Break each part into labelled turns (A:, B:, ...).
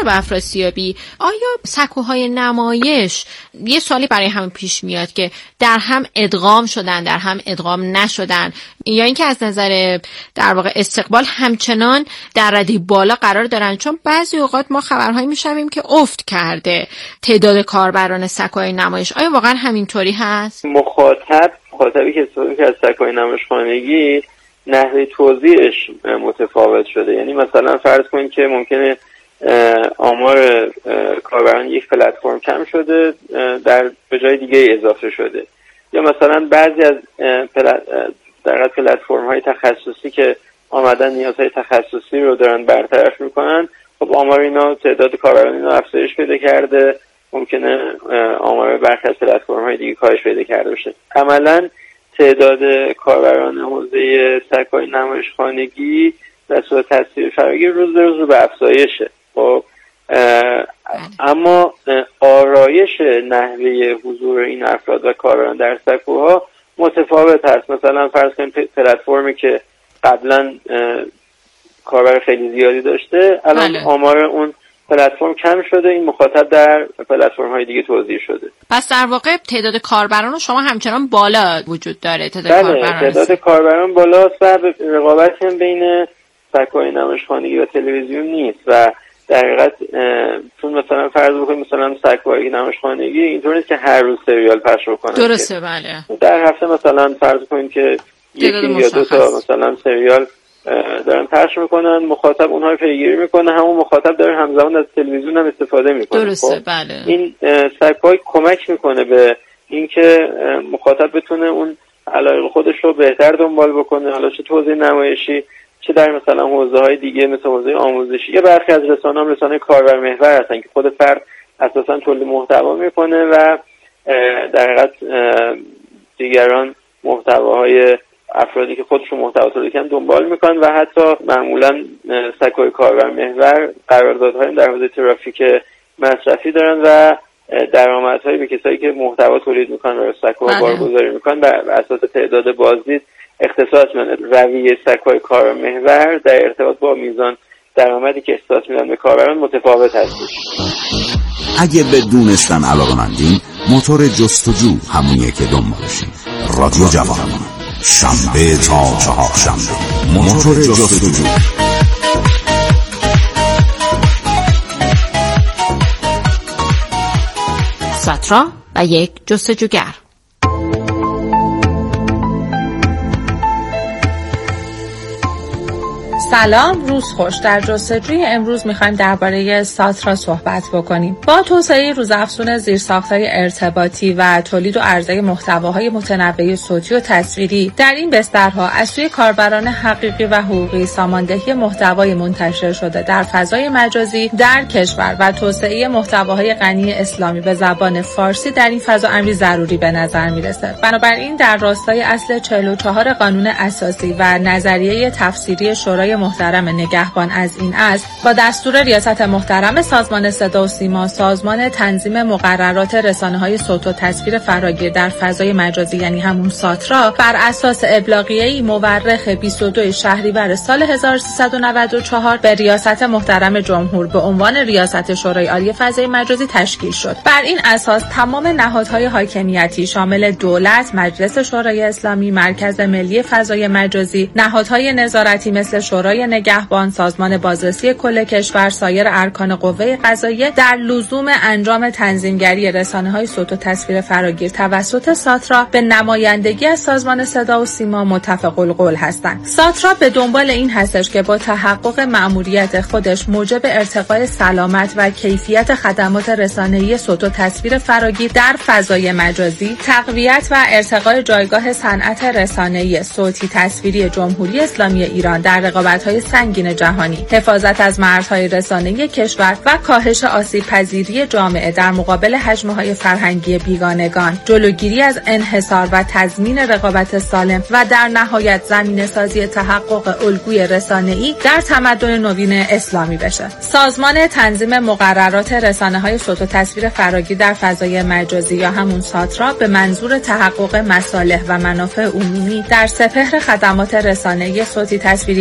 A: به افراسیابی، آیا سکوهای نمایش، یه سوالی برای همه پیش میاد که در هم ادغام شدن، در هم ادغام نشدن، یا اینکه از نظر در واقع استقبال همچنان در رده بالا قرار دارن؟ چون بعضی اوقات ما خبرهایی میشنویم که افت کرده تعداد کاربران سکوهای نمایش. آیا واقعا همینطوری هست؟
B: مخاطبی که استفاده می‌کنه از سکوهای نمایش خانگی نحوه توزیعش متفاوت شده. یعنی مثلا فرض کنید که ممکنه آمار کاربران یک پلتفرم کم شده، به جای دیگه اضافه شده، یا مثلا بعضی از پلتفرم‌های تخصصی که آمدن نیازهای تخصصی رو دارن برطرف میکنن، خب آمار اینا، تعداد کاربران اینا افزایش پیدا کرده، ممکنه آمار برخی از پلتفرم‌های دیگه کاهش پیدا کرده باشه. عملاً تعداد کاربران حوزه سکوهای نمایش خانگی در صورت تصویر فراگیر روز به روز به افزایشه. خب اما آرایش نحوه حضور این افراد و کاربران در سکوها متفاوت هست. مثلا فرض کنید پلتفرمی که قبلا کاربر خیلی زیادی داشته، الان آمار اون پلتفرم کم شده، این مخاطب در پلتفرم‌های دیگه توزیع شده.
A: پس در واقع تعداد کاربران شما همچنان بالا وجود داره؟
B: تعداد کاربران بالاست و رقابتی هم بین سکوهای نمایش خانگی و تلویزیون نیست و در حقیقت چون مثلا فرض بکنیم مثلا سکوهای نمایش خانگی اینطور نیست که هر روز سریال پخش بکنن.
A: درسته، بله.
B: در هفته مثلا فرض کنیم که یکی یا دو تا مثلا سریال دارن پخش میکنن، مخاطب اونها رو پیگیری میکنه، همون مخاطب داره همزمان از تلویزیون هم استفاده میکنه.
A: درسته، بله.
B: این سکوهای کمک میکنه به اینکه مخاطب بتونه اون علایق خودش رو بهتر دنبال بکنه، حالا چه توزیع نمایشی چه در مثلا حوزه‌های دیگه مثل حوزه آموزشی. یه برخی از رسانه کاربر محور هستن که خود فرد اساسا تولید محتوا میکنه و در حقیقت دیگران محتواهای افرادی که خودشون محتوا تولید کردن دنبال میکنن و حتی معمولا سکوهای کاربر محور قراردادهای در حوزه ترافیک مصرفی دارن و درآمدهایی به کسایی که محتوا تولید میکنن و سکوها بارگذاری میکنن بر اساس تعداد بازدید اختصاص میدن. رویه سکوهای کاربر محور در ارتباط با میزان درآمدی که اختصاص میدن به کاربران متفاوت هستش.
C: اگه به دونستن علاقه‌مندین، موتور جستجو همونیه که دنبالشین. رادیو جوان، شنبه تا چهارشنبه، موتور جستجو.
A: ساترا و یک جستجوگر.
D: سلام، روز خوش. در جستجوی امروز میخوایم درباره ساترا صحبت بکنیم. با توسعه روزافزون زیرساخت‌های ارتباطی و تولید و عرضه محتواهای متنوع صوتی و تصویری در این بسترها از سوی کاربران حقیقی و حقوقی، ساماندهی محتوای منتشر شده در فضای مجازی در کشور و توسعه محتواهای غنی اسلامی به زبان فارسی در این فضا امری ضروری به نظر میرسه. بنابراین در راستای اصل 44 قانون اساسی و نظریه تفسیری شورای محترم نگهبان از این است، با دستور ریاست محترم سازمان صدا و سیما، سازمان تنظیم مقررات رسانه‌های صوت و تصویر فراگیر در فضای مجازی یعنی همون ساترا، بر اساس ابلاغیه‌ای مورخ 22 شهریور سال 1394 به ریاست محترم جمهور به عنوان ریاست شورای عالی فضای مجازی تشکیل شد. بر این اساس تمام نهادهای حاکمیتی شامل دولت، مجلس شورای اسلامی، مرکز ملی فضای مجازی، نهادهای نظارتی مثل شورای نگهبان، سازمان بازرسی کل کشور، سایر ارکان قوه قضاییه در لزوم انجام تنظیمگری رسانه‌های صوت و تصویر فراگیر توسط ساترا به نمایندگی از سازمان صدا و سیما متفق القول هستند. ساترا به دنبال این هستش که با تحقق مأموریت خودش موجب ارتقای سلامت و کیفیت خدمات رسانه‌ای صوت و تصویر فراگیر در فضای مجازی، تقویت و ارتقای جایگاه صنعت رسانه‌ای صوتی تصویری جمهوری اسلامی ایران در رقابت‌های سنگین جهانی، حفاظت از مرزهای رسانه‌ای کشور و کاهش آسیب‌پذیری جامعه در مقابل هجمه‌های فرهنگی بیگانگان، جلوگیری از انحصار و تضمین رقابت سالم و در نهایت زمینه‌سازی تحقق الگوی رسانه‌ای در تمدن نوین اسلامی بشه. سازمان تنظیم مقررات رسانه‌های صوت و تصویر فراگیر در فضای مجازی یا همون ساترا به منظور تحقق مصالح و منافع عمومی در سپهر خدمات رسانه‌ای صوتی تصویری فراگیر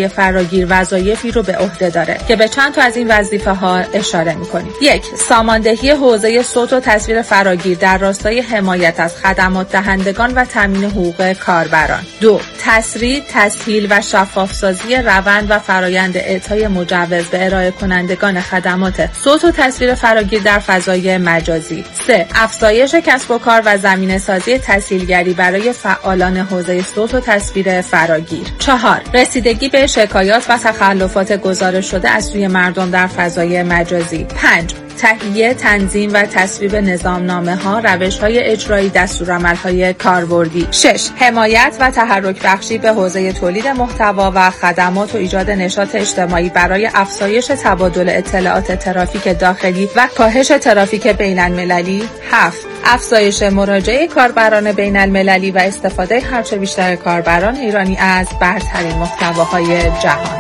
D: فراگیر وظایفی رو به عهده داره که به چند تا از این وظیفه ها اشاره می‌کنیم. 1. ساماندهی حوزه صوت و تصویر فراگیر در راستای حمایت از خدمات دهندگان و تامین حقوق کاربران. 2. تسریع، تسهیل و شفاف‌سازی روند و فرایند اعطای مجوز به ارائه کنندگان خدمات صوت و تصویر فراگیر در فضای مجازی. 3. افزایش کسب و کار و زمینه‌سازی تسهیلگری برای فعالان حوزه صوت و تصویر فراگیر. 4. رسیدگی به شکایات و تخلفات گزارش شده از سوی مردم در فضای مجازی. 5. تهیه، تنظیم و تصویب نظامنامه‌ها، روش‌های اجرایی، دستورالعمل‌های کاربردی. 6. حمایت و تحرک بخشی به حوزه تولید محتوا و خدمات و ایجاد نشاط اجتماعی برای افزایش تبادل اطلاعات ترافیک داخلی و کاهش ترافیک بین‌المللی. 7. افزایش مراجعه کاربران بین‌المللی و استفاده هرچه بیشتر کاربران ایرانی از برترین محتواهای جهان.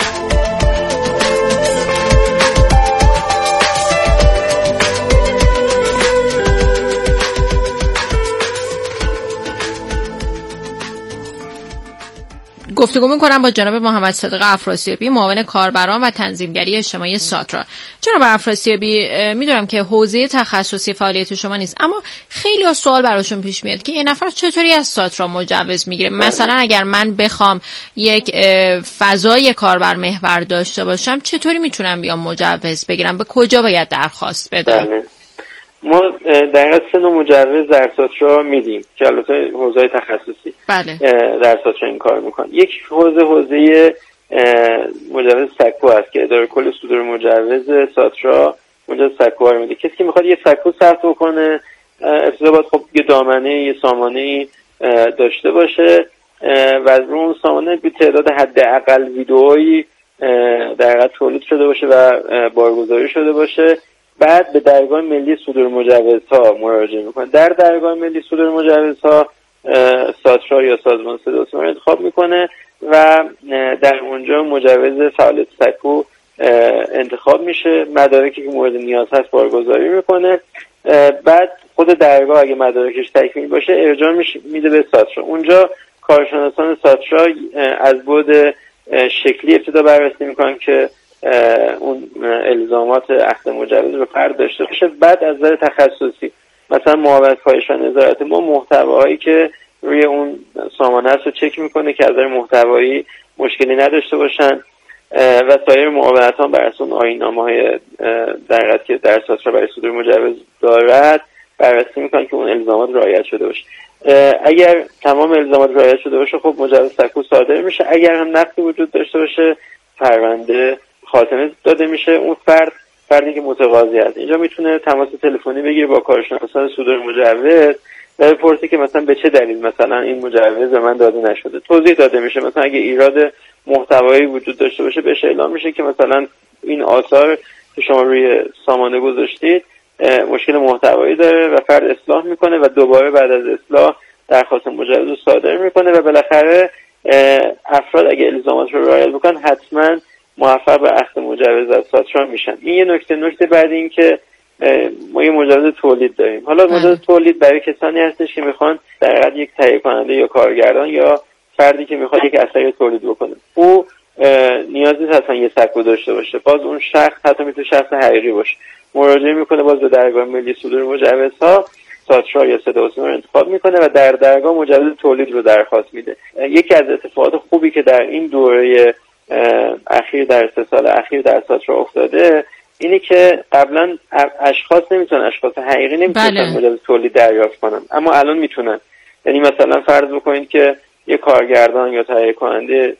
A: گفتگو می‌کنم با جناب محمد صادق افراسیابی، معاون کاربران و تنظیمگری اجتماعی ساترا. جناب افراسیابی، میدونم که حوزه تخصصی فعالیت شما نیست، اما خیلی ها سوال براشون پیش میاد که یه نفر چطوری از ساترا مجوز میگیره. مثلا اگر من بخوام یک فضای کاربر محور داشته باشم، چطوری میتونم بیام مجوز بگیرم؟ به کجا باید درخواست بدم؟
B: بله. ما در سه نوع مجوز در ساترا میدیم که البته حوزه تخصصی
A: بله.
B: در ساترا این کار میکنه. یک حوزه مجوز سکو است که اداره کل صدور مجوز ساترا مجوز سکو رو میده. کسی که میخواد یه سکو ثبت کنه، ابتدا باید خب یه دامنه، یه سامانه داشته باشه و رو اون سامانه به تعداد حداقل ویدئویی در حقیقت تولید شده باشه و بارگذاری شده باشه. بعد به درگاه ملی صدور مجوزها مراجعه میکنه. در درگاه ملی صدور مجوزها ساترا یا سازمان صدا و سیما انتخاب میکنه و در اونجا مجوز فعالیت سکو انتخاب میشه. مدارکی که مورد نیاز هست بارگذاری میکنه. بعد خود درگاه اگه مدارکش تکمیل باشه ارجاع میده به ساترا. اونجا کارشناسان ساترا از بعد شکلی ابتدا بررسی میکنن که اون الزامات عقد مجوز رو فرد داشته باشه. بعد از نظر تخصصی مثلا معاونت پایش و نظارت ما محتواهایی که روی اون سامانه است رو چک میکنه که از نظر محتوایی مشکلی نداشته باشن و سایر معاونت ها بر اساس آیین‌نامه‌های در حقیقت که در ساترا برای صدور مجوز دارد بررسی میکنن که اون الزامات رعایت شده باشه. اگر تمام الزامات رعایت شده باشه خب مجوز سکو صادر میشه. اگر هم نقصی وجود داشته باشه پرونده خاتمه داده میشه. اون فردی که متقاضی است اینجا میتونه تماس تلفنی بگیره با کارشناسان صدور مجوز و بپرسه که مثلا به چه دلیل مثلا این مجوز به من داده نشده. توضیح داده میشه. مثلا اگه ایراد محتوایی وجود داشته باشه بهش اعلام میشه که مثلا این آثار که شما روی سامانه گذاشتید مشکل محتوایی داره و فرد اصلاح میکنه و دوباره بعد از اصلاح درخواست مجوز رو صادر میکنه و بالاخره افراد اگه الزامات رو رعایت بکنن حتما موفق به عقد مجوز از ساترا میشن. این یه نکته بعد این که ما یه مجوز تولید داریم. حالا مجوز تولید برای کسانی هستش که میخوان در حقیقت یک تهیه کننده یا کارگردان یا فردی که میخواد یک اثری تولید بکنه، او نیازی نیست اصلا یه سکو داشته باشه. باز اون شخص حتی میتونه شخص حقیقی باشه. مراجعه میکنه باز به درگاه ملی صدور مجوزها ساترا یا صدا و سیما رو انتخاب میکنه و در درگاه مجوز تولید رو درخواست میده. یکی از اتفاقات خوبی که در این دوره اخیر در 3 سال اخیر در ساترا افتاده اینه که قبلا اشخاص حقیقی نمیتونن مجوز تولید دریافت کنن، اما الان میتونن. یعنی مثلا فرض بکنید که یک کارگردان یا تهیه کننده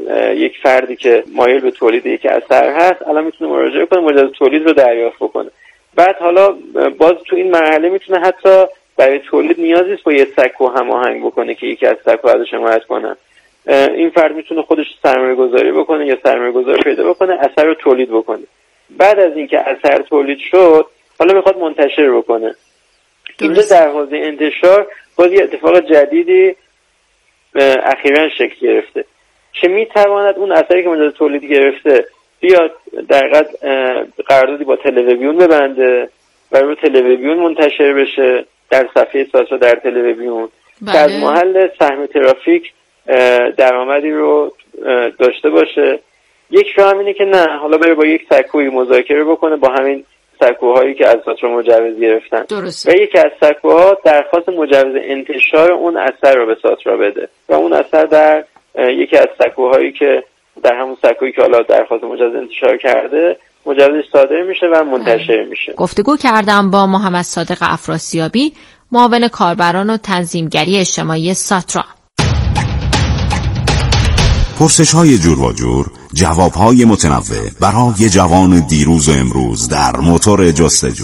B: یک فردی که مایل به تولید یک اثر هست الان میتونه مراجعه کنه مجوز تولید رو دریافت بکنه. بعد حالا باز تو این مرحله میتونه حتی برای تولید نیازی نیست با یه سکو هماهنگ بکنه که یکی از سکو ازش حمایت کنه. این فرد میتونه خودش سرمایه گذاری بکنه یا سرمایه گذار پیدا بکنه اثر رو تولید بکنه. بعد از اینکه اثر تولید شد حالا میخواد منتشر بکنه. اینجا در حوزه انتشار باز یه اتفاق جدیدی اخیراً شکل گرفته که میتواند اون اثری که مجوز تولید گرفته بیاد در حقیقت قراردادی با تلویزیون ببنده و رو تلویزیون منتشر بشه در صفحه ساترا در تلویزیون که از محل سهم ترافیک درآمدی رو داشته باشه یک راه اینه که نه، حالا بره با یک سکویی مذاکره بکنه با همین سکوهایی که از ساترا مجوز گرفتن.
A: درسته.
B: و یکی از سکوها درخواست مجوز انتشار اون اثر رو به ساترا بده و اون اثر در یکی از سکوهایی که در همون سکویی که حالا درخواست مجوز انتشار کرده مجوزش صادر میشه و منتشر میشه.
A: گفتگو کردم با محمد صادق افراسیابی، معاون کاربران و تنظیمگری اجتماعی ساترا.
C: پرسش‌های جور و جور، جواب‌های متنوع برای جوان دیروز و امروز در موتور جستجو.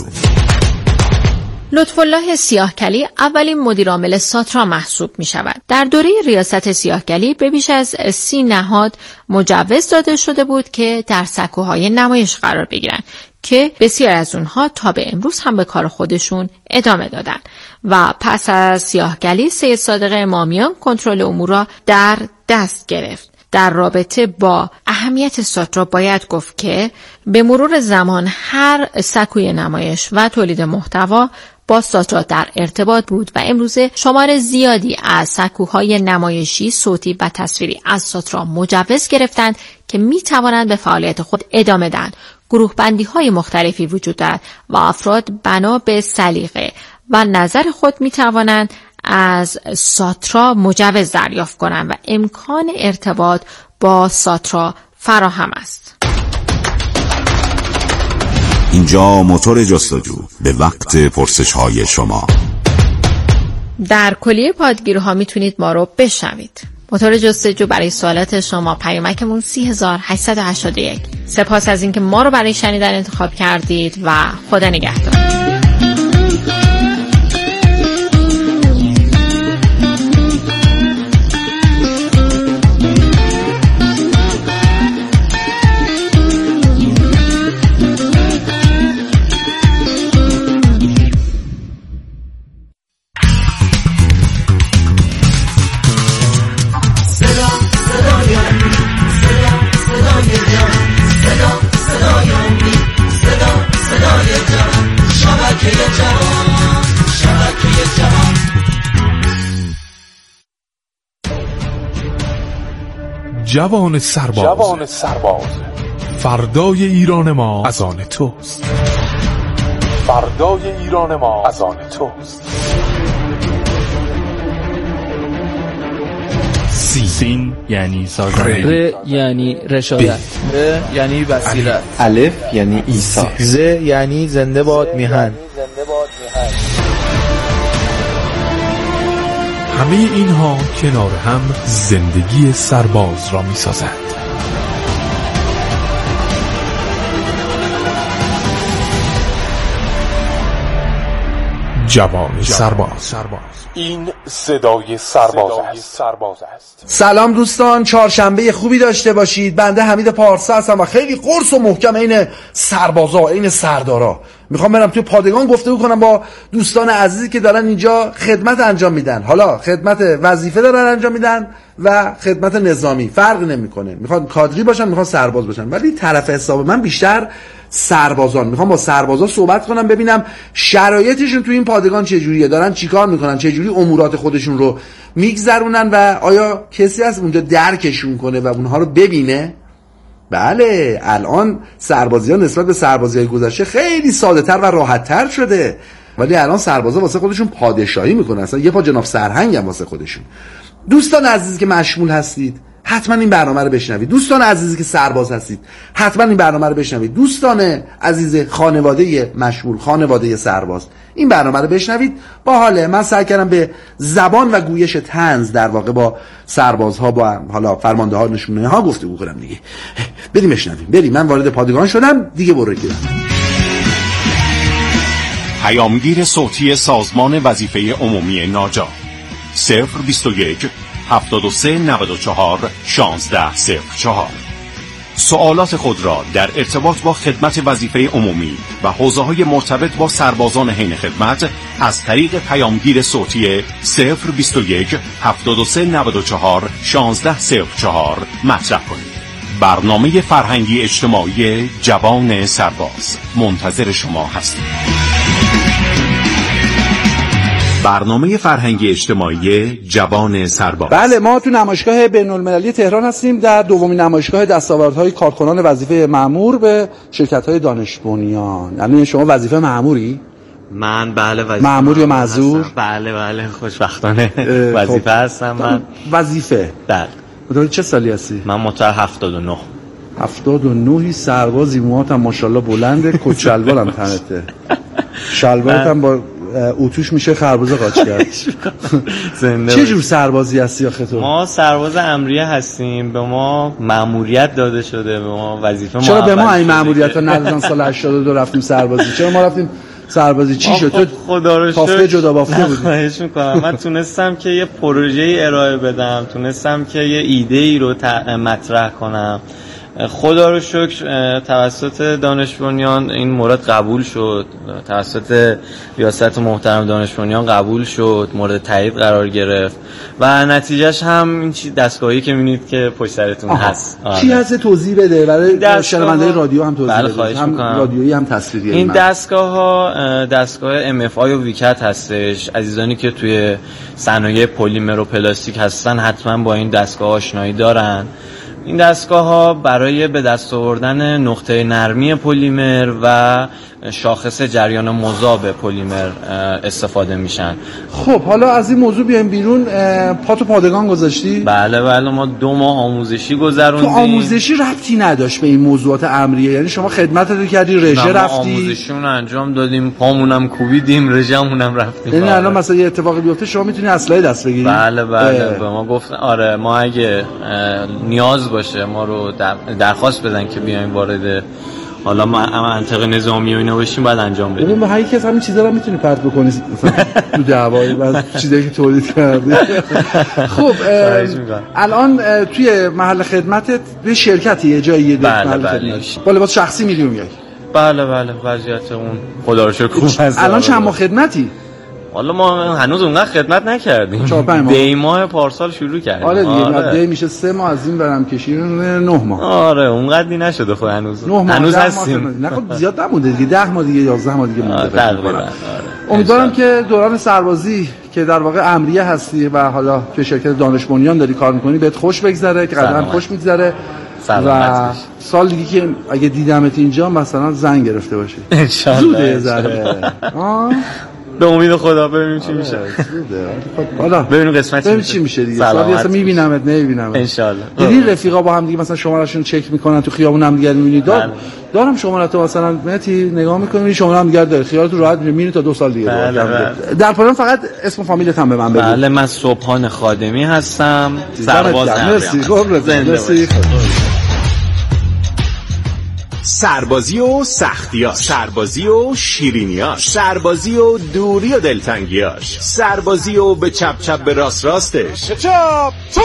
A: لطفالله سیاهکلی اولین مدیرعامل ساترا محسوب می شود. در دوره ریاست سیاهکلی به بیش از 30 نهاد مجوز داده شده بود که در سکوهای نمایش قرار بگیرند که بسیار از اونها تا به امروز هم به کار خودشون ادامه دادن و پس از سیاهکلی سید صادق امامیان کنترل امور را در دست گرفت. در رابطه با اهمیت ساترا باید گفت که به مرور زمان هر سکوی نمایش و تولید محتوا با ساترا در ارتباط بود و امروزه شمار زیادی از سکوهای نمایشی، صوتی و تصویری از ساترا مجوز گرفتند که می توانند به فعالیت خود ادامه دهند. گروه بندی های مختلفی وجود دارد و افراد بنا به سلیقه و نظر خود می توانند از ساترا مجوز دریافت کنند و امکان ارتباط با ساترا فراهم است.
C: اینجا موتور جستجو، به وقت پرسش‌های شما.
A: در کلیه پادگیرها میتونید ما رو بشنوید. موتور جستجو برای سوالات شما پیامکمون 3881. سپاس از اینکه ما رو برای شنیدن انتخاب کردید و خدا نگهدار.
E: جوان سرباز، فردای ایران ما از آن توست.
F: سین یعنی سازنده،
G: ر یعنی رشادت، ب یعنی بصیرت،
H: الف یعنی عیسی،
G: ز یعنی زنده باد میهن.
E: همه اینها کنار هم زندگی سرباز را می سازند. جوان سرباز. این صدای سرباز است.
I: سلام دوستان، چهارشنبه خوبی داشته باشید. بنده حمید پارسا هستم و خیلی قرص و محکم عین سربازا، عین سردارا میخوام برم توی پادگان گفتگو کنم با دوستان عزیزی که دارن اینجا خدمت انجام میدن. حالا خدمت وظیفه دارن انجام میدن و خدمت نظامی، فرق نمیکنه. میخوان کادری باشن، میخوان سرباز باشن، ولی طرف حساب من بیشتر سربازان. میخوام با سربازا صحبت کنم، ببینم شرایطشون تو این پادگان چجوریه، دارن چیکار میکنن، چجوری امورات خودشون رو میگذرونن و آیا کسی هست اونجا درکشون کنه و اونها رو ببینه. بله، الان سربازی‌ها نسبت به سربازی‌های گذشته خیلی ساده‌تر و راحت‌تر شده، ولی الان سربازا واسه خودشون پادشاهی میکنن، اصلا یه پا جناب سرهنگ هم واسه خودشون. دوستان عزیزی که مشمول هستید حتما این برنامه رو بشنوید. دوستان عزیزی که سرباز هستید حتما این برنامه رو بشنوید. دوستان عزیز خانواده مشمول، خانواده سرباز، این برنامه رو بشنوید. با حاله من سعی کردم به زبان و گویش طنز در واقع با سربازها، با حالا فرمانده ها، نشونه ها گفتگو کنم دیگه. بریم بشنویم. بریم، من وارد پادگان شدم دیگه، برو گیرم.
J: پیامگیر صوتی سازمان وظیفه عمومی ناجا 021 73 94 16 04. سوالات خود را در ارتباط با خدمت وظیفه عمومی و حوزه‌های مرتبط با سربازان حین خدمت از طریق پیامگیر صوتی 021 73 94 16 04 مطرح کنید. برنامه فرهنگی اجتماعی جوان سرباز منتظر شما هستیم. برنامه فرهنگی اجتماعی جوان سرباز.
I: بله، ما تو نمایشگاه بین‌المللی تهران هستیم، در دومین نمایشگاه دستاوردهای کارکنان وظیفه مأمور به شرکت‌های دانش بنیان. یعنی شما وظیفه مأموری؟
H: من بله وظیفه
I: مأمور یا معذور؟
H: بله خوشبختانه وظیفه هستم. من وظیفه. بله.
I: چه سالی هستی؟
H: من متولد 79.
I: 79 سربازی، موهات هم ماشاءالله بلنده، کت شلوار هم تنته. شلوارت هم با اتوش میشه خربزه قاچ کرد. چه جور سربازی هستی آخه تو؟
H: ما سرباز امریه هستیم، به ما مأموریت داده شده، به ما وظیفه.
I: چرا به ما این مأموریت ها ندادن؟ سال 82 رفتیم سربازی، چرا ما رفتیم سربازی؟ چی شد؟ تو
H: خدا رو
I: کافه جدا بافته بودی؟
H: خواهش میکنم. من تونستم که یه پروژه ارائه بدم، تونستم که یه ایده ای رو مطرح کنم. خدا رو شکر توسط دانش بنیان این مورد قبول شد، توسط ریاست محترم دانش بنیان قبول شد، مورد تایید قرار گرفت و نتیجهش هم این دستگاهی که می‌بینید که پشت سرتون هست.
I: چی هست توضیح بده برای شنونده‌های رادیو هم توضیح بده، هم رادیویی هم تصویری.
H: این دستگاه‌ها دستگاه MFI و ویکت هستش. عزیزانی که توی صنایع پلیمر و پلاستیک هستن حتما با این دستگاه آشنایی دارن. این دستگاه‌ها برای به دست آوردن نقطه نرمی پلیمر و شاخص جریان مذاب پلیمر استفاده میشن.
I: خب حالا از این موضوع بیایم بیرون. پاتو پادگان گذاشتی؟
H: بله ما 2 ماه آموزشی گذروندیم.
I: تو آموزشی ربطی نداشت به این موضوعات امریه؟ یعنی شما خدمتت کردی، رژه رفتی؟
H: آموزشیمون انجام دادیم، پامونم کوبیدیم، رژه‌مونم رفتیم.
I: یعنی الان مثلا یه اتفاقی بیفته شما میتونی اسلحه دست بگیری؟
H: بله به ما گفتن آره، ما اگه نیاز باشه ما رو درخواست بدن که بیایم وارد حالا منطقه نظامی و اینا بشیم، بعد انجام بدیم.
I: ببین به هر کی از همین چیزا رو میتونی پرت بکنی تو دعوایی بعد چیزایی که تولید کردی. خب الان توی محل خدمتت به شرکتی یه جایی محل خدمت با لباس شخصی میری میای؟
H: بله وضعیت اون خدا رو شکر خوب هست.
I: الان چند ماه خدمتی؟
H: والا ما هنوز اونقدر خدمت نکردیم.
I: 4-5
H: دی ماه پارسال شروع کردیم.
I: آره دیگه دی میشه 3 ماه از این برم کشیدن 9 ماه.
H: آره اونقدری نشده خب هنوز هستیم.
I: نه خب زیاد نمونده دیگه، 10 ماه دیگه 11 ماه دیگه مونده
H: تقریبا.
I: امیدوارم که دوران سربازی که در واقع امریه هستی و حالا که شرکت دانش بنیان داری کار می‌کنی بهت خوش بگذره، که قدم خوش می‌گذره و سال دیگه که اگه دیدمت اینجا مثلا زنگ گرفته باشی
H: ان شاء الله.
I: زوده ذره.
H: به امید خدا ببینیم چی میشه.
I: حالا
H: ببینیم قسمت
I: چی میشه دیگه. سالی اصلا میبینمت نمیبینمت
H: ان شاء الله.
I: دیدی رفیقا با هم دیگه مثلا شمارهشون چک میکنن تو خیابون هم دیگه میبینی دارم شماره تو مثلا مهدی نگاه میکنی شماره هم دیگه داره، خیالت راحت میبینی تا 2 سال دیگه. در پایان فقط اسم و فامیلت هم به من بگو.
H: بله من صبحان خادمی هستم، سرباز
I: مرسی.
J: سربازی و سختیاش، سربازی و شیرینیاش، سربازی و دوری و دلتنگیاش، سربازی و به چپ چپ به راست راستش،
K: چپ چپ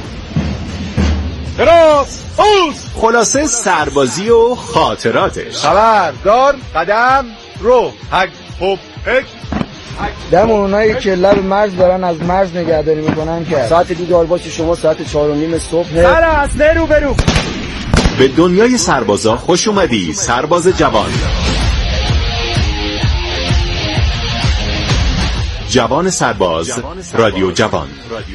K: به راست
J: خلاصه سربازی و خاطراتش.
K: خبردار قدم رو هک هوب هک.
L: دم اونایی که لب مرز دارن از مرز نگهداری میکنن که ساعت دیدار باشه شما ساعت 4:30 صبح.
K: سر اصله رو برو.
J: به دنیای سربازا خوش اومدی سرباز جوان. جوان سرباز رادیو جوان.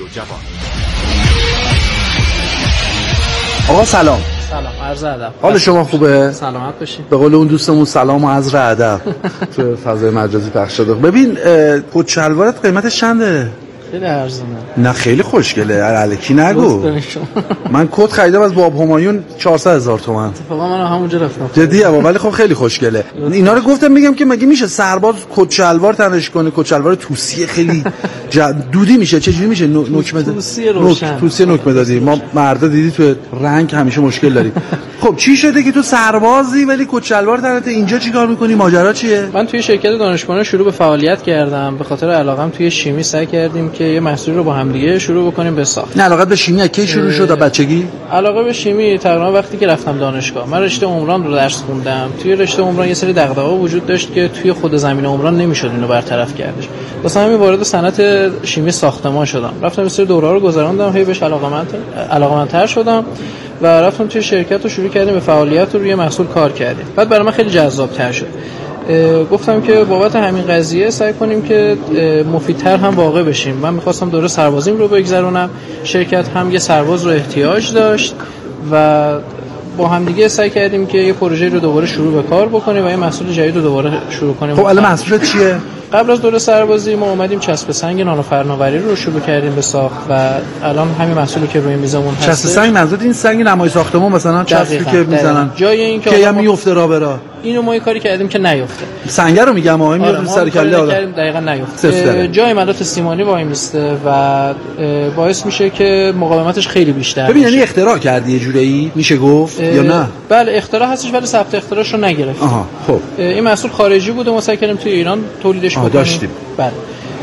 I: آقا سلام.
G: عرض ادب.
I: حال شما خوبه؟
G: سلامت باشین.
I: به قول اون دوستمون سلام و عرض ادب تو فضای مجازی پخش شده. ببین کت شلوارت قیمتش چنده؟
G: خیلی ارزونه.
I: نه خیلی خوشگله، الکی نگو. من کت خریدم از باب همایون 400,000 تومان.
G: اتفاقا من همونجا رفتم.
I: جدیه ولی خب خیلی خوشگله. اینا رو گفتم میگم که مگه میشه سرباز کت شلوار تنش کنه؟ کت شلوار توسی خیلی دودی میشه، چه جوری میشه؟ نوک
G: توسی روشن.
I: توسی نوک مدادی. ما مردا دیدی تو رنگ همیشه مشکل داریم. خب چی شده که تو سربازی ولی کت شلوار تنت اینجا چیکار میکنی؟ ماجرا چیه؟
G: من توی شرکت دانش بنیان شروع به فعالیت کردم. به خاطر علاقم توی شیمی سعی کردیم که یه محصول رو با هم دیگه شروع بکنیم به ساخت.
I: نه علاقه به شیمی کی شروع شد؟ بچگی؟
G: علاقه به شیمی تقریبا وقتی که رفتم دانشگاه. من رشته عمران رو درس خوندم. توی رشته عمران یه سری دغدغه‌ها وجود داشت که توی خود زمینه عمران نمیشد اینو برطرف کردش. واسه همین وارد صنعت شیمی ساختمان شدم. رفتم یه سری دوره‌ها رو گذروندم، هی بهش علاقه‌مندتر شدم و رفتم توی شرکت رو شروع کردیم به فعالیت رو روی محصول کار کردیم. بعد برای من خیلی جذاب‌تر شد. گفتم که بابت همین قضیه سعی کنیم که مفیدتر هم واقع بشیم. من میخواستم دوره سربازیم رو بگذرونم. شرکت هم یه سرباز رو احتیاج داشت و با هم دیگه سعی کردیم که یه پروژه رو دوباره شروع به کار بکنیم و یه محصول جدید رو دوباره شروع کنیم.
I: خب الان محصول چیه؟
G: قبل از دوره سربازی ما اومدیم چسب سنگ نانو فناوری رو شروع کردیم به ساخت و الان همین محصولی که روی میزمون هست.
I: چسب سنگ منظور این سنگ نمای ساختمون مثلا چسبی که میزنن
G: جای این
I: که هم میفته را برا.
G: اینو ما یه کاری کردیم که نیفته.
I: سنگ رو میگم آقا میاد سر کله آدم.
G: دقیقاً نیفته. جای ملات سیمانی وای میسته و باعث میشه که مقاومتش خیلی بیشتر بشه.
I: ببین یعنی اختراع کردی یه جوری میشه گفت یا نه؟
G: بله اختراع هستش ولی ثبت اختراعش رو نگرفت.
I: خب
G: این محصول خارجی بوده ما سعی کردیم توی ایران تولیدش بکنیم.
I: داشتیم.
G: بله.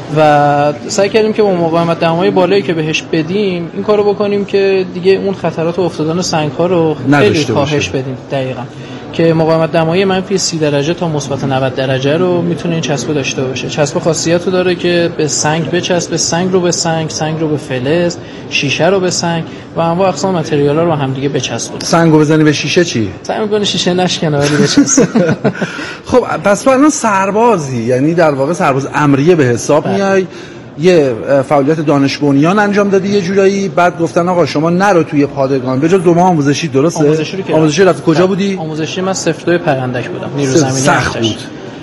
G: و سعی کردیم که با مقاومت دمای بالایی که بهش بدیم این کارو بکنیم که دیگه اون خطرات افتادن سنگ‌ها رو خیلی کاهش بدیم. دقیقاً که مقاومت دمایی منفی 30 درجه تا مثبت 90 درجه رو میتونه این چسبه داشته باشه. چسبه خاصیت رو داره که به سنگ بچسبه، سنگ رو به سنگ رو به فلز، شیشه رو به سنگ و انواع اقسام متریالا رو هم دیگه بچسبه.
I: سنگو بزنی به شیشه چی؟
G: سعی می‌کنه شیشه نشکنه ولی بچسبه.
I: خب پس الان سربازی، یعنی در واقع سرباز امریه به حساب میای، یه فعالیت دانش بنیان انجام دادی یه جورایی، بعد گفتن آقا شما نرو توی پادگان، به جز 2 ماه آموزشی. درسته؟ آموزشی رفت کجا بودی؟
G: آموزشی من 02 پرندک بودم، نیرو زمینی.
I: سخت بود؟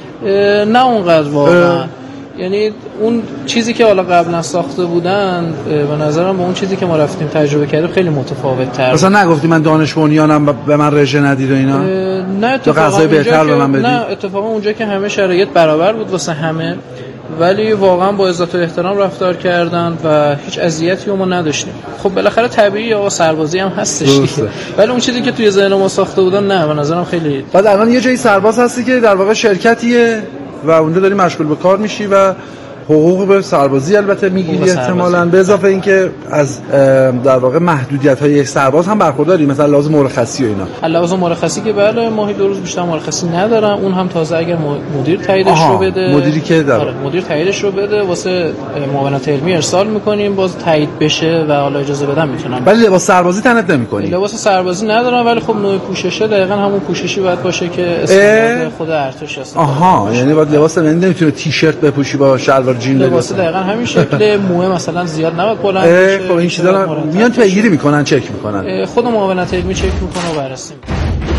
G: نه اونقدر واقعا. یعنی اون چیزی که حالا قبلا ساخته بودن به نظرم با اون چیزی که ما رفتیم تجربه کردیم خیلی متفاوت تر.
I: مثلا نگفتی من دانش بنیانم به من رژه ندید و اینا؟
G: نه اتفاقا
I: غذای بهتر به من بدید.
G: نه اتفاقا اونجا که همه شرایط برابر بود واسه همه، ولی واقعا با عزت و احترام رفتار کردن و هیچ اذیتی ما نداشتیم. خب بالاخره طبیعیه آقا سربازی هم هستش دیگه، ولی اون چیزی که توی ذهن ما ساخته بودن نه به نظرم خیلی.
I: بعد الان یه جایی سرباز هستی که در واقع شرکتیه و اونجا داری مشغول به کار میشی و حقوق به سربازی البته میگیری احتمالاً، به اضافه اینکه از در واقع محدودیت‌های یک سرباز هم برخورداری، مثلا لازم مرخصی و اینا.
G: لازم مرخصی که بله ماهی 2 روز بیشتر مرخصی ندارم، اون هم تازه اگر مدیر تاییدش رو بده.
I: مدیری که داره.
G: مدیر تاییدش رو بده واسه معاونت علمی ارسال می‌کنیم، باز تایید بشه و حالا اجازه بدن میتونن.
I: ولی لباس سربازی تنت نمی‌کنی؟
G: لباس سربازی ندارم، ولی خب نوع پوششه دقیقاً همون پوششی باید باشه که استاندارد خود ارتش هست.
I: یعنی باید لباس نمیتونه تیشرت بپوشی با شلوار جین
G: لباس دقیقاً همین شکل، موه مثلا زیاد نباید بلند بشه.
I: خب این چیزا رو میان پیگیری میکنن، چک میکنن.
G: خود معاونت علمی چک میکنه و بررسی میکنه.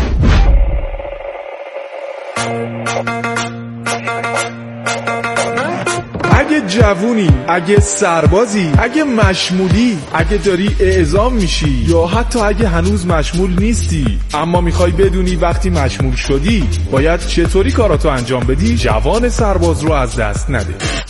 M: اگه جوونی، اگه سربازی، اگه مشمولی، اگه داری اعزام میشی یا حتی اگه هنوز مشمول نیستی اما میخوای بدونی وقتی مشمول شدی باید چطوری کاراتو انجام بدی، جوان سرباز رو از دست نده.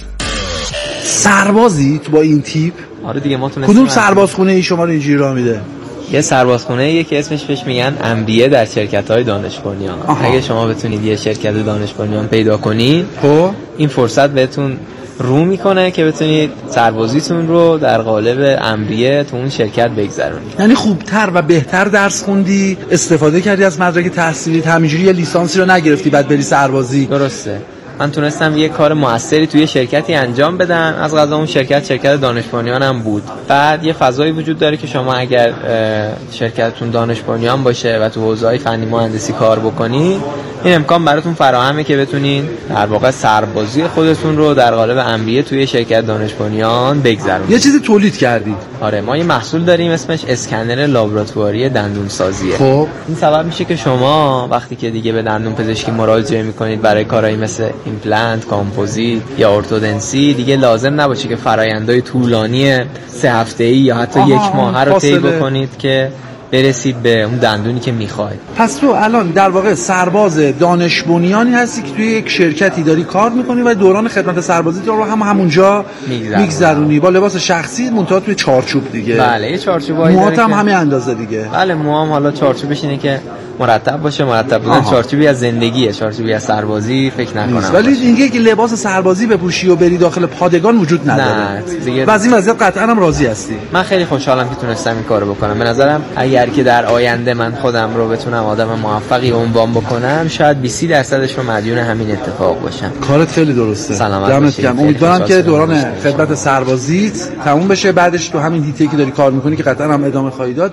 I: سربازی تو با این تیپ؟
N: آره دیگه ما تونستیم.
I: کدوم سربازخونه ای شما رو اینجوری راه میده؟
N: یه سربازخونه یه که اسمش بهش میگن امریه در شرکت‌های دانش بنیان. اگه شما بتونید یه شرکت دانش بنیان پیدا کنید،
I: خب
N: این فرصت بهتون رو میکنه که بتونید سربازیتون رو در قالب امریه تو اون شرکت بگذرونید.
I: یعنی خوبتر و بهتر درس خوندی، استفاده کردی از مدرک تحصیلیت، همینجوری یه لیسانسی رو نگرفتی بعد بری سربازی.
N: درسته. من تونستم یه کار موثری توی شرکتی انجام بدم، از قضا اون شرکت دانش بنیان هم بود. بعد یه فضایی وجود داره که شما اگر شرکتتون دانش بنیان باشه و تو حوزه‌های فنی مهندسی کار بکنی، این امکان براتون فراهمه که بتونین در واقع سربازی خودتون رو در قالب امریه توی شرکت دانش بنیان بگذرونید.
I: یه چیزی تولید کردید؟
N: آره، ما یه محصول داریم اسمش اسکنر لابراتواری دندون سازیه.
I: خب
N: این سبب میشه که شما وقتی که دیگه به دندون پزشکی مراجعه میکنید برای کارهایی مثل ایمپلنت، کامپوزیت یا ارتودنسی، دیگه لازم نباشه که فرآیندهای طولانی 3 هفته‌ای یا حتی 1 ماه رو طی بکنید که برسید به اون دندونی که میخواید.
I: پس تو الان در واقع سرباز دانش بنیانی هستی که توی یک شرکتی داری کار میکنی و دوران خدمت سربازی رو همونجا میگذرونی با لباس شخصی منتها توی چارچوب دیگه.
N: بله، یه چارچوبایی
I: داره که همین اندازه دیگه.
N: بله، موام حالا چارچوبش اینه که مرتب باشه. مرتب بودن چارچوبی از زندگیه، چارچوبی از سربازی فکر نکنم.
I: ولی اینکه که لباس سربازی بپوشی و بری داخل پادگان وجود نداره. و از این وضعیت قطعا هم راضی هستی.
N: من خیلی خوشحالم که تونستم این کارو بکنم. به نظرم اگر که در آینده من خودم رو بتونم آدم موفقی عنوان بکنم، شاید 20% رو مدیون همین اتفاق باشم.
I: کارت خیلی درسته.
N: دمت
I: گرم. امیدوارم که دوران خدمت سربازیت تموم بشه، بعدش تو همین هیته که داری کار می‌کنی که قطعا هم ادامه خواهی داد.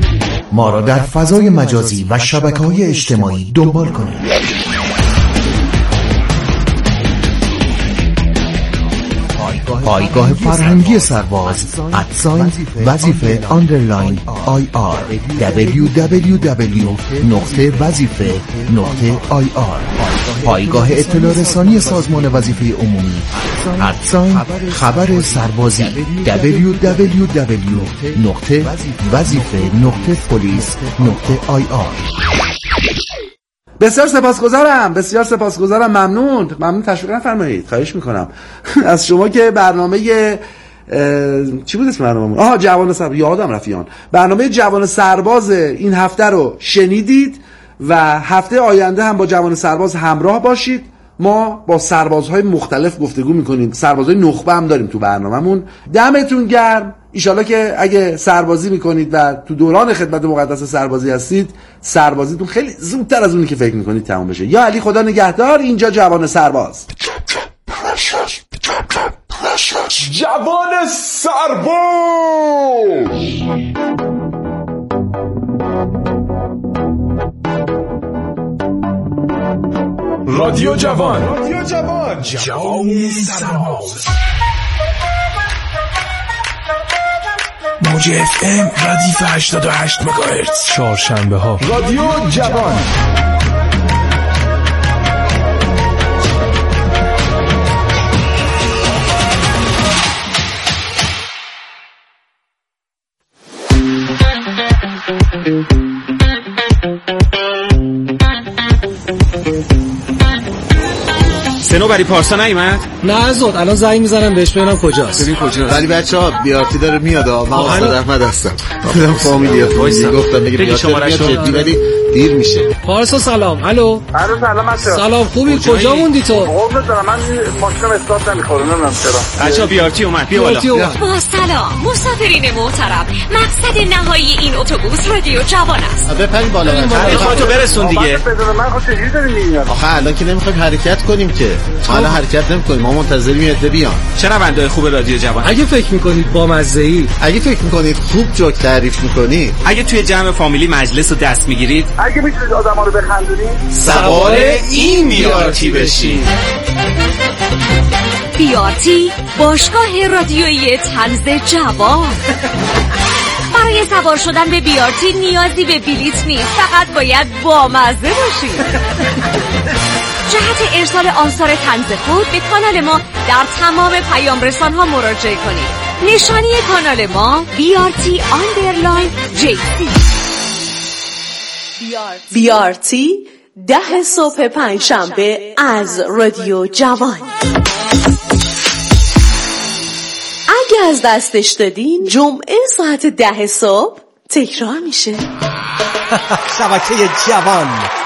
O: ما را در فضای مجازی و شبکه‌های اجتماعی دنبال کنید. پایگاه فرهنگی سرباز وظیفه _IR www.wazife.ir پایگاه اطلاع رسانی سازمان وظیفه عمومی خبر سربازی www.wazife.police.ir
I: بسیار سپاسگزارم. ممنون تشویق نفرمایید، خواهش میکنم از شما که برنامه چی بود اسم برنامه؟ جوان سرباز، یادم رفیان، برنامه جوان سرباز این هفته رو شنیدید و هفته آینده هم با جوان سرباز همراه باشید. ما با سربازهای مختلف گفتگو میکنیم، سربازهای نخبه هم داریم تو برنامه‌مون. دمتون گرم. ایشالله که اگه سربازی میکنید و تو دوران خدمت مقدس سربازی هستید، سربازیتون خیلی زودتر از اونی که فکر میکنید تموم بشه. یا علی خدا نگهدار. اینجا جوان سرباز.
M: جوان سرباز، رادیو جوان، جوان سرباز، موج FM ردیف 88 مگاهرتز،
E: چهارشنبه ها
M: رادیو جوان.
P: سنوبری پارسا نیومد؟
Q: نه زود، الان زنگ میزنم بهش ببینم کجاست.
P: ببین کجاست.
R: ولی بچه‌ها بیارتی داره میاد. من استاد احمد هستم. خودم فامیلیه. گفتم بگید بیارتی میاد جدی ولی دیر میشه.
Q: پارسا سلام. الو
S: سلام بچه‌ها.
Q: سلام، خوبی؟ کجا موندی تو؟
S: قربونت برم، من ماشینم استارت نمیخوره، نمیدونم چرا.
P: بچه‌ها بیارتی اومد، بیا بالا.
T: با سلام مسافرین محترم، مقصد نهایی این اتوبوس رادیو جوان است.
R: بپرید بالا.
P: خودتو برسون دیگه.
S: من خود چجوری داریم میاد؟
R: آخه الان که نمیخوایم حرکت کنیم که. حالا حرکت نمی‌کنیم، ما منتظریم یه عده بیان.
P: شنونده‌های خوب رادیو جوان،
Q: اگه فکر می‌کنید با مزه‌ای،
R: اگه فکر می‌کنید خوب جوک تعریف می‌کنید،
P: اگه توی جمع فامیلی مجلس رو دست می‌گیرید،
S: اگه می‌تونید آدم‌ها رو بخندونید،
P: سوار این بیارتی بشین.
T: بیارتی باشگاه رادیویی طنز جوان. برای سوار شدن به بیارتی نیازی به بلیت نیست، فقط باید بامزه باشید. جهت ارسال آثار طنز خود به کانال ما در تمام پیام رسان‌ها مراجعه کنید. نشانی کانال ما BRT_JC.
U: بیارتی 10 صبح پنجشنبه از رادیو جوان. اگه از دستش دادین جمعه ساعت 10 صبح تکرار میشه.
V: شبکه جوان